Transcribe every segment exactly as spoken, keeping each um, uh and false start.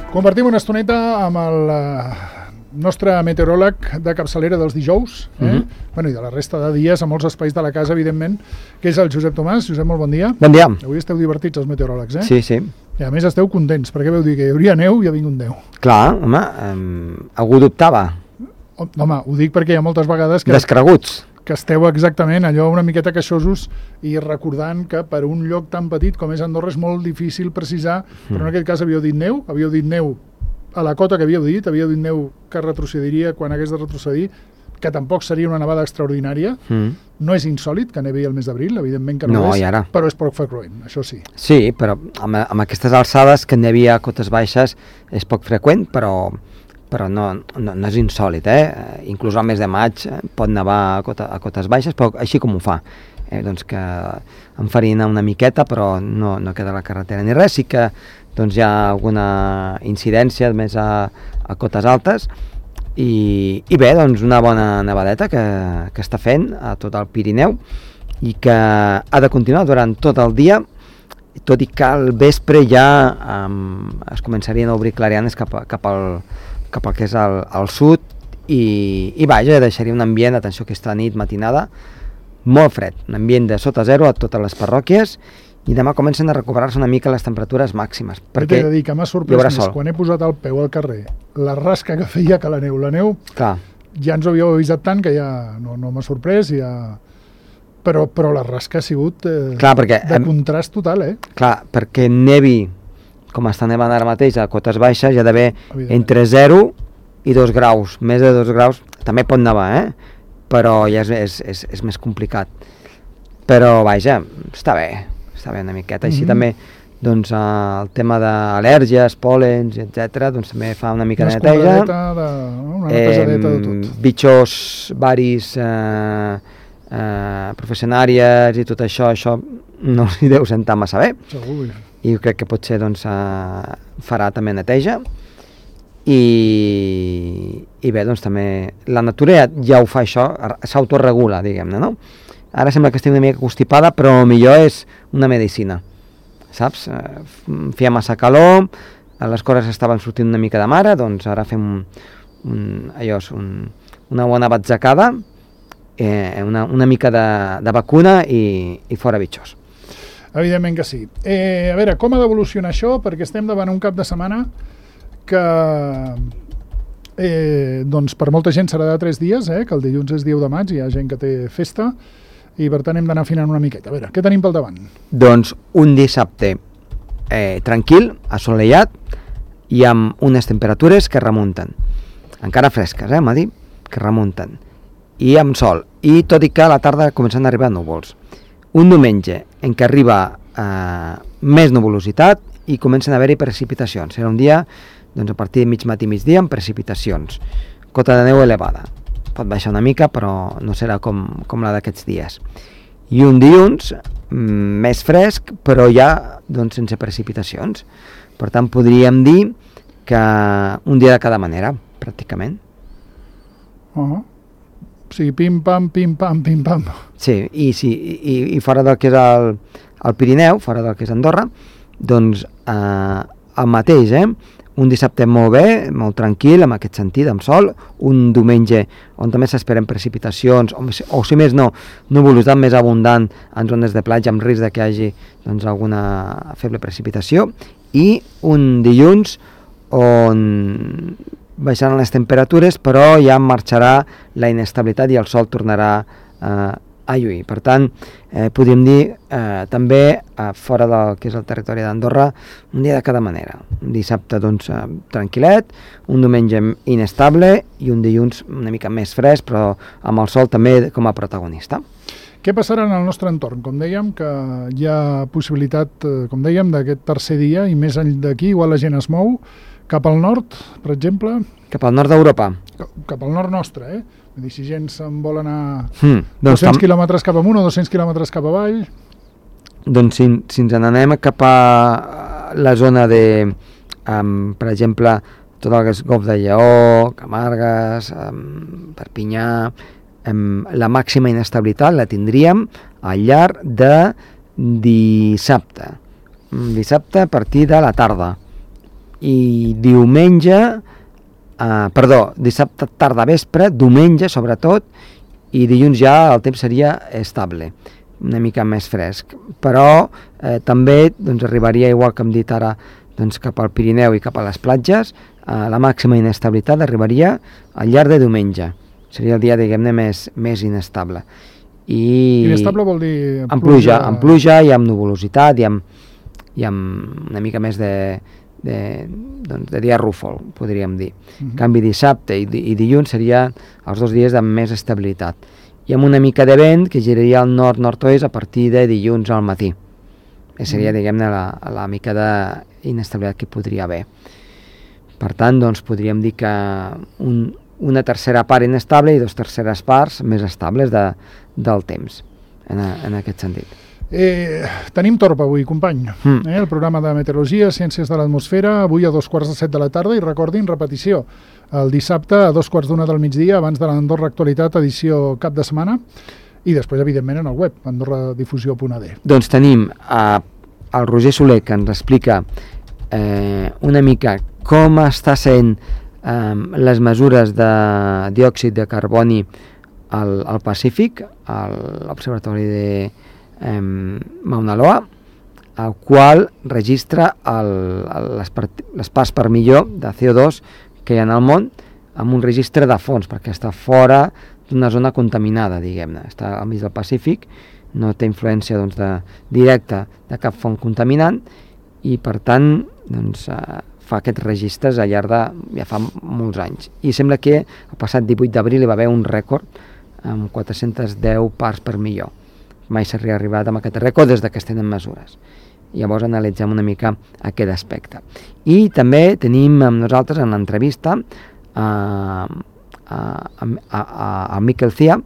Compartim una estoneta amb el nostre meteoròleg de capçalera dels dijous, eh? Mm-hmm. Bueno, i de la resta de dies a molts espais de la casa, evidentment, que és el Josep Tomàs. Josep, molt bon dia. Bon dia. Avui esteu divertits, els meteoròlegs, eh? Sí, sí. I a més esteu contents, perquè veu dir que hi hauria neu i ha vingut neu. Clar, home, um, algú dubtava. Home, ho dic perquè hi ha moltes vegades que... Descreguts. que esteu exactament allò una miqueta queixosos i recordant que per un lloc tan petit com és Andorra és molt difícil precisar, mm. però en aquest cas havíeu dit neu, havíeu dit neu a la cota que havíeu dit, havíeu dit neu que retrocediria quan hagués de retrocedir, que tampoc seria una nevada extraordinària. Mm. No és insòlit que nevi el mes d'abril, evidentment que no, no és, ara. Però és poc freqüent, això sí. Sí, però amb, amb aquestes alçades que nevi a cotes baixes és poc freqüent, però... però no, no, no és insòlit, eh? Inclús al mes de maig pot nevar a, cota, a cotes baixes, però així com ho fa. Eh, doncs que enfarina una miqueta, però no, no queda a la carretera ni res. Sí que doncs, hi ha alguna incidència més a, a cotes altes i, i bé, doncs una bona nevadeta que, que està fent a tot el Pirineu i que ha de continuar durant tot el dia, tot i que al vespre ja um, es començarien a obrir clarianes cap, a, cap al cap al que és al, al sud i, i vaja, deixaria un ambient, atenció aquesta nit matinada, molt fred, un ambient de sota zero a totes les parròquies i demà comencen a recuperar-se una mica les temperatures màximes. Perquè t'he de dir que m'ha sorprès més sol. Quan he posat el peu al carrer, la rasca que feia que la neu, la neu Clar. Ja ens ho havíeu avisat tant que ja no, no m'ha sorprès, ja... però, però la rasca ha sigut eh, Clar, perquè, de contrast total, eh? Clar, perquè nevi com està nevant ara mateix a cotes baixes, hi ha d'haver entre zero i dos graus. Més de dos graus també pot nevar, eh? Però ja és, és, és, és més complicat. Però, vaja, està bé, està bé una miqueta. Així mm-hmm. també, doncs, el tema d'al·lèrgies, pòlens, etcètera, doncs també fa una mica una de neteja. De, una netesadeta de tot. Bitxos varis, eh, eh, professionàries i tot això, això no els hi deu sentar massa bé. Segur. I crec que potser doncs, uh, farà també neteja i, i bé, doncs també la natura ja, ja ho fa això, s'autoregula, diguem-ne, no? Ara sembla que estigui una mica constipada, però millor és una medicina, saps? Uh, feia massa calor, les coses estaven sortint una mica de mare, doncs ara fem un, un, allò, un, una bona batzacada, eh, una, una mica de, de vacuna i, i fora bitxos. Evidentment que sí. Eh, a veure, com ha d'evolucionar això? Perquè estem davant un cap de setmana que eh, doncs per molta gent serà de tres dies, eh, que el dilluns és dia u de maig, hi ha gent que té festa, i per tant hem d'anar afinant una miqueta. A veure, què tenim pel davant? Doncs un dissabte eh, tranquil, assolellat, i amb unes temperatures que remunten. Encara fresques, eh, m'ha dit, que remunten. I amb sol. I tot i que a la tarda comencen a arribar núvols. Un diumenge en què arriba eh, més nuvolositat i comencen a haver-hi precipitacions. Serà un dia doncs, a partir de mig matí i migdia amb precipitacions. Cota de neu elevada. Pot baixar una mica, però no serà com, com la d'aquests dies. I un dilluns mm, més fresc, però ja doncs, sense precipitacions. Per tant, podríem dir que un dia de cada manera, pràcticament. Uh-huh. O sigui, pim-pam, pim-pam, pim-pam. Sí, i, sí, i, i fora del que és el, el Pirineu, fora del que és Andorra, doncs eh, el mateix, eh? Un dissabte molt bé, molt tranquil, en aquest sentit, amb sol, un diumenge on també s'esperen precipitacions, o, o si més no, nuvolositat més abundant en zones de platja, amb risc de que hi hagi doncs, alguna feble precipitació, i un dilluns on baixaran les temperatures, però ja marxarà la inestabilitat i el sol tornarà eh, a lluir. Per tant, eh, podríem dir eh, també, eh, fora del que és el territori d'Andorra, un dia de cada manera. Un dissabte, doncs, eh, tranquil·let, un diumenge inestable i un dilluns una mica més fresc, però amb el sol també com a protagonista. Què passarà en el nostre entorn? Com dèiem, que hi ha possibilitat, eh, com dèiem, d'aquest tercer dia, i més d'aquí, igual la gent es mou, cap al nord, per exemple? Cap al nord d'Europa. Cap al nord nostre, eh? Vull dir, si gent se'n vol anar hmm, doncs dos-cents quilòmetres cap amunt o dos-cents quilòmetres cap avall... Doncs si, si ens n'anem cap a la zona de, um, per exemple, tot el que és Golf de Lleó, Camargues, um, Perpinyà, um, la màxima inestabilitat la tindríem al llarg de dissabte. Dissabte a partir de la tarda. i diumenge, eh, perdó, dissabte tarda vespre, diumenge sobretot, i dilluns ja el temps seria estable, una mica més fresc, però eh, també doncs, arribaria, igual que hem dit ara, doncs, cap al Pirineu i cap a les platges, eh, la màxima inestabilitat arribaria al llarg de diumenge, seria el dia, diguem-ne, més, més inestable. I inestable vol dir amb pluja, amb pluja i amb nuvolositat i amb, i amb una mica més de, de, doncs, de dia rúfol, podríem dir. Uh-huh. En canvi, dissabte i, i dilluns serien els dos dies de més estabilitat. I amb una mica de vent que giraria al nord-nord-oest a partir de dilluns al matí. Que seria, uh-huh. diguem-ne, la, la mica d'inestabilitat que podria haver. Per tant, doncs, podríem dir que un, una tercera part inestable i dues terceres parts més estables de, del temps, en, a, en aquest sentit. Eh, tenim torb avui, company. Mm. Eh, el programa de Meteorologia, Ciències de l'Atmosfera, avui a dos quarts de set de la tarda, i recordin, repetició, el dissabte a dos quarts d'una del migdia, abans de l'Andorra Actualitat, edició cap de setmana, i després, evidentment, en el web, andorra difusió punt a d. Doncs tenim eh, el Roger Soler, que ens explica eh, una mica com està sent eh, les mesures de diòxid de carboni al, al Pacífic, a l'Observatori de eh, Mauna Loa, el qual registra el, el, les, part, les parts per milió de C O dos que hi ha en el món, amb un registre de fons, perquè està fora d'una zona contaminada, diguem-ne. Està al mig del Pacífic, no té influència doncs, de, directa de cap font contaminant, i per tant doncs, eh, fa aquests registres al llarg de ja fa molts anys. I sembla que el passat divuit d'abril hi va haver un rècord amb quatre-centes deu parts per milió. Mai s'havia arribat amb aquest rècord des que es tenen mesures. Llavors analitzem una mica aquest aspecte. I també tenim amb nosaltres en l'entrevista a, a, a, a, a Miquel Cia,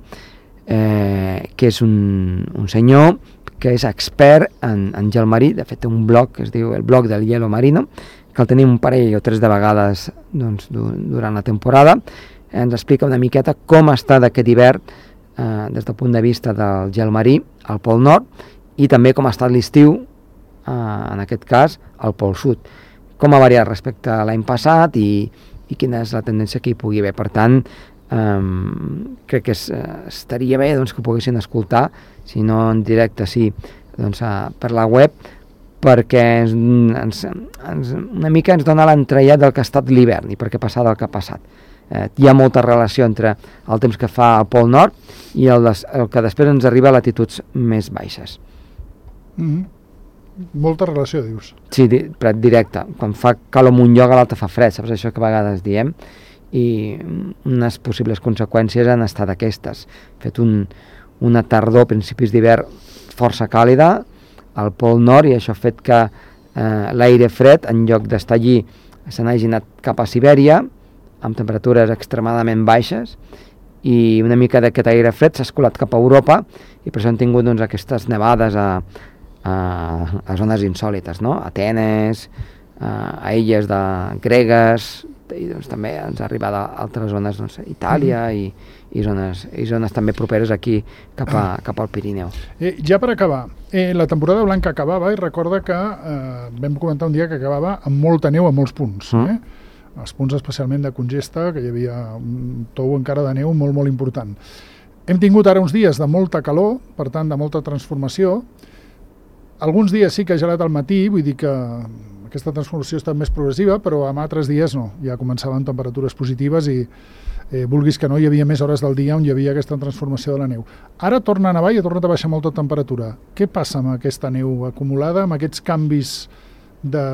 eh, que és un, un senyor que és expert en, en gel marí. De fet té un blog que es diu el blog del hielo marino, que el tenim un parell o tres de vegades doncs, durant la temporada. Ens explica una miqueta com està d'aquest hivern eh, des del punt de vista del gel marí al Pol Nord, i també com ha estat l'estiu, eh, en aquest cas, al Pol Sud. Com ha variat respecte a l'any passat i, i quina és la tendència que hi pugui haver. Per tant, eh, crec que es, estaria bé doncs, que ho poguessin escoltar, si no en directe, sí, doncs, eh, per la web, perquè ens, ens, ens, una mica ens dona l'entrellat del que ha estat l'hivern i per què ha passat el que ha passat. Eh, hi ha molta relació entre el temps que fa al Pol Nord i el, des, el que després ens arriba a latituds més baixes. Mm-hmm. Molta relació, dius? Sí, di, directe. Quan fa calor en un lloc, a l'altre fa fred, saps això que a vegades diem? I unes possibles conseqüències han estat aquestes. Hem fet un, una tardor, principis d'hivern, força càlida al Pol Nord, i això ha fet que eh, l'aire fred, en lloc d'estar allí, se n'hagi anat cap a Sibèria, amb temperatures extremadament baixes, i una mica d'aquest aire fred s'ha escolat cap a Europa, i per això hem tingut doncs, aquestes nevades a, a, a zones insòlites, no? A Atenes, a, a illes de gregues, i doncs, també ens ha arribat a altres zones, doncs, a Itàlia, i, i, zones, i zones també properes aquí cap, a, cap al Pirineu. Eh, ja per acabar, eh, la temporada blanca acabava, i recorda que eh, vam comentar un dia que acabava amb molta neu a molts punts, mm. eh? Els punts especialment de Congesta, que hi havia un tou encara de neu molt, molt important. Hem tingut ara uns dies de molta calor, per tant, de molta transformació. Alguns dies sí que ha gelat al matí, vull dir que aquesta transformació ha estat més progressiva, però en altres dies no. Ja començaven temperatures positives i, eh, vulguis que no, hi havia més hores del dia on hi havia aquesta transformació de la neu. Ara torna a nevar i ha tornat a baixar molta temperatura. Què passa amb aquesta neu acumulada, amb aquests canvis de...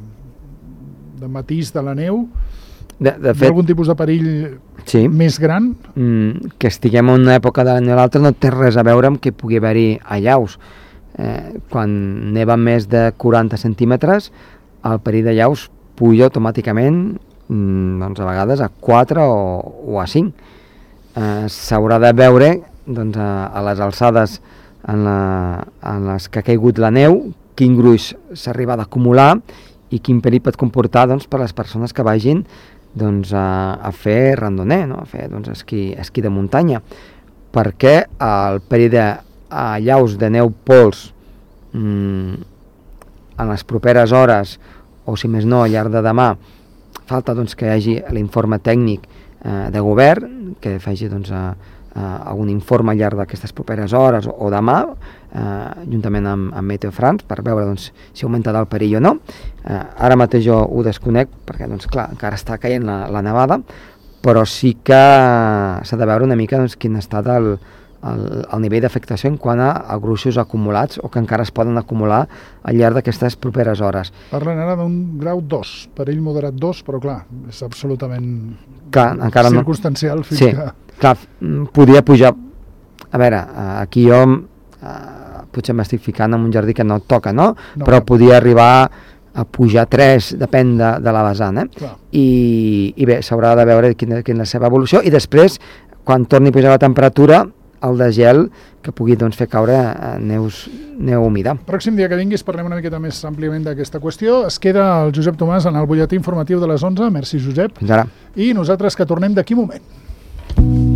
de matís de la neu? De, de fet, hi ha algun tipus de perill sí. més gran? Mm, que estiguem en una època de l'any o l'altra no té res a veure amb que pugui haver-hi allaus. Eh, quan neva més de quaranta centímetres, el perill d'allaus puja automàticament mm, doncs a vegades a quatre o, o a cinc. Eh, s'haurà de veure doncs, a, a les alçades en, la, en les que ha caigut la neu, quin gruix s'arriba d'acumular i quin perill pot comportar doncs, per les persones que vagin doncs, a, a fer randonnée, no? A fer doncs, esquí, esquí de muntanya, perquè el perill d'allaus de neu pols mmm, en les properes hores o si més no, al llarg de demà, falta doncs, que hi hagi l'informe tècnic eh, de govern, que faci doncs, a, a, algun informe al llarg d'aquestes properes hores o, o demà, eh, juntament amb, amb Meteo France, per veure doncs, si augmentarà el perill o no. Eh, ara mateix jo ho desconec, perquè doncs, clar, encara està caient la, la nevada, però sí que s'ha de veure una mica doncs, quin ha estat el, el, el nivell d'afectació en quant a, a gruixos acumulats o que encara es poden acumular al llarg d'aquestes properes hores. Parlen ara d'un grau dos, perill moderat dos, però clar, és absolutament clar, encara circumstancial. No... Fins sí, que... clar, podria pujar... A veure, aquí jo eh, potser m'estic ficant en un jardí que no toca, no? no però no. Podia arribar a pujar tres, depèn de, de la vessant, eh? I, i bé, s'haurà de veure quina, quina és la seva evolució, i després, quan torni a pujar la temperatura, el de gel que pugui doncs, fer caure neus, neu humida. Pròxim dia que vinguis parlem una miqueta més àmpliament d'aquesta qüestió. Es queda el Josep Tomàs en el butlletí informatiu de les onze. Merci, Josep. Fins ara. I nosaltres que tornem d'aquí un moment.